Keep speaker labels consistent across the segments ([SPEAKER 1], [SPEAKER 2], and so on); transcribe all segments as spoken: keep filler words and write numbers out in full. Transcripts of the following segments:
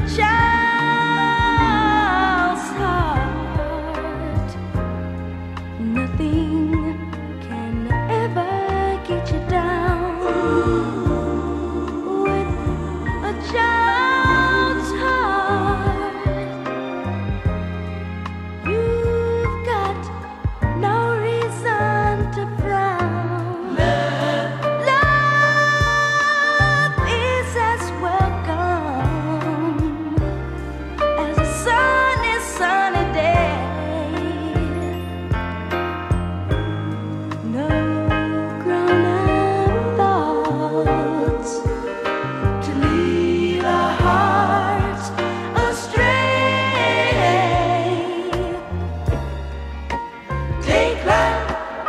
[SPEAKER 1] child's heart. Nothing can ever get you down with a child's heart. You've got no reason to frown. Love, love is as welcome as a sunny, sunny day. No grown-up thoughts to lead our hearts astray. Take life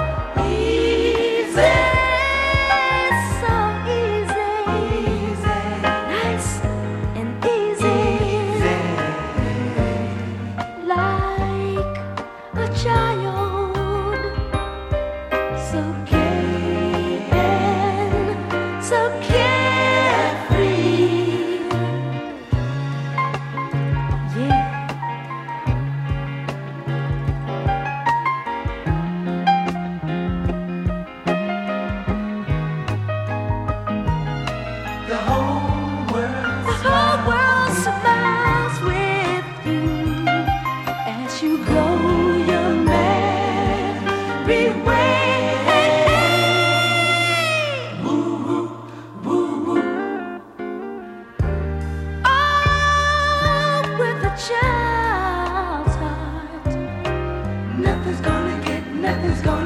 [SPEAKER 1] easy, so easy, nice and easy, like a child, so caring, so carefree. Yeah.
[SPEAKER 2] The whole world
[SPEAKER 1] The whole world smiles with you as you go your merry way.
[SPEAKER 2] woo woo woo.
[SPEAKER 1] Oh, with a child's heart,
[SPEAKER 2] Nothing's gonna get, nothing's gonna